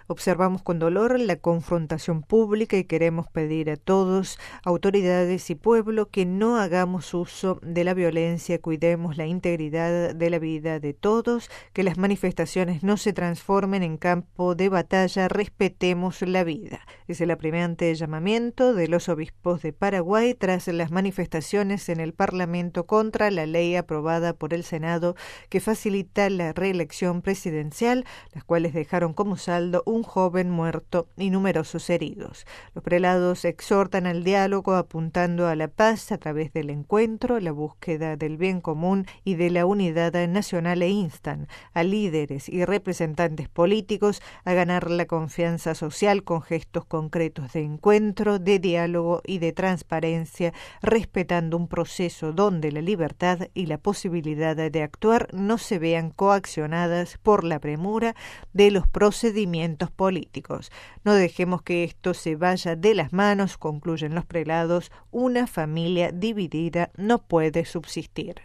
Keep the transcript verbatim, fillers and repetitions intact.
Observamos con dolor la confrontación pública y queremos pedir a todos, autoridades y pueblo, que no hagamos uso de la violencia, cuidemos la integridad de la vida de todos, que las manifestaciones no se transformen en campo de batalla, respetemos la vida. Es el apremiante llamamiento de los obispos de Paraguay tras las manifestaciones en el Parlamento contra la ley aprobada por el Senado que facilita la reelección presidencial, las cuales dejaron como saldo un joven muerto y numerosos heridos. Los prelados exhortan al diálogo apuntando a la paz a través del encuentro, la búsqueda del bien común y de la unidad nacional e instan a líderes y representantes políticos a ganar la confianza social con gestos concretos de encuentro, de diálogo y de transparencia, respetando un proceso donde la libertad y la posibilidad de actuar no se vean coaccionadas por la premura de los procedimientos políticos. No dejemos que esto se vaya de las manos, concluyen los prelados. Una familia dividida no puede subsistir.